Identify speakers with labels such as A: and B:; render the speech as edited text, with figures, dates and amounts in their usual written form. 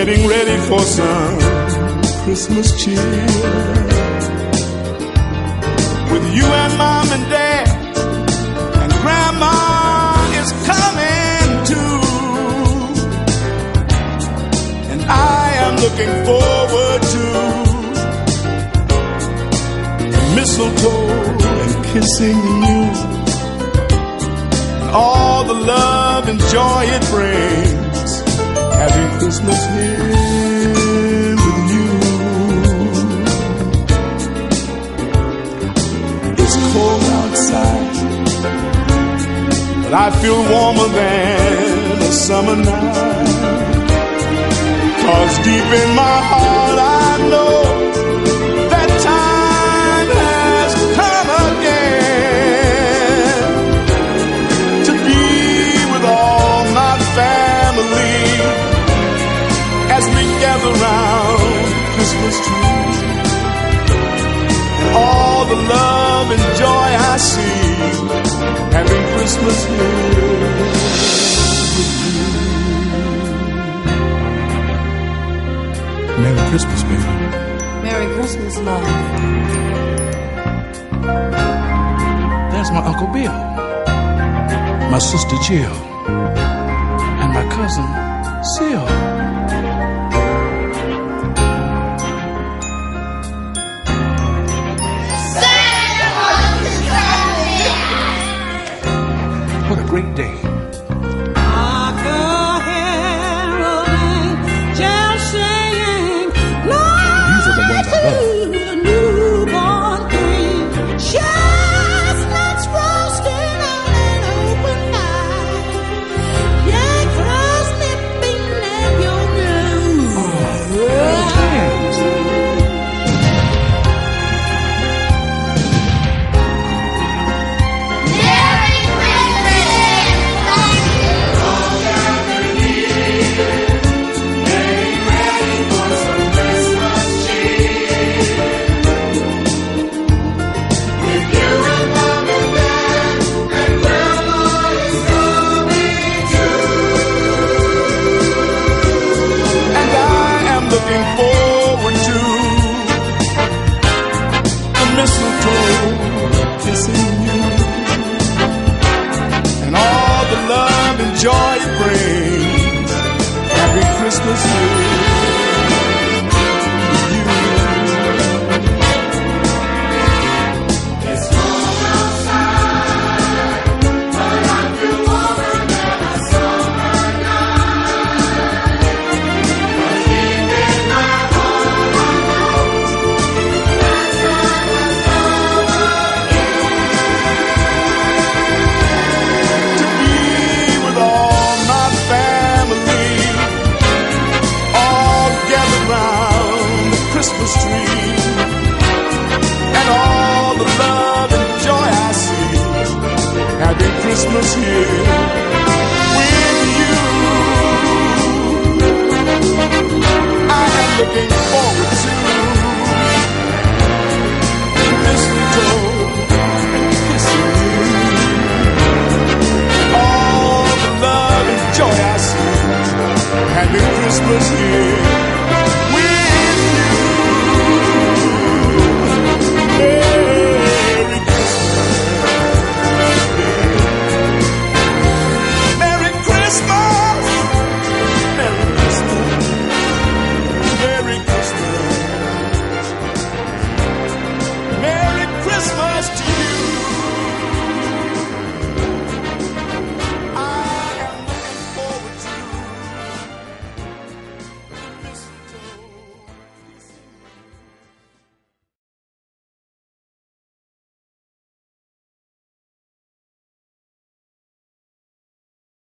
A: getting ready for some Christmas cheer. With you and mom and dad and grandma is coming too. And I am looking forward to mistletoe and kissing you. And all the love and joy it brings. Having Christmas here with you. It's cold outside, but I feel warmer than a summer night. 'Cause deep in my heart I know that time has come again to be with all my family as we gather round Christmas tree. And all the love and joy I see having Christmas here with you. Merry Christmas, baby.
B: Merry Christmas, love.
A: There's my Uncle Bill, my sister Jill, and my cousin Sil. What a great day. These are the ones I love. Joy it brings. Happy Christmas to you. It's cold outside, but I feel warmer than a summer night. Deep in my heart I know that time has come again to be with all my family, all gathered round the Christmas tree, and all the love and joy I see, having Christmas here with you. I am looking forward to mistletoe and kissing you. All the love and joy I see, having Christmas here.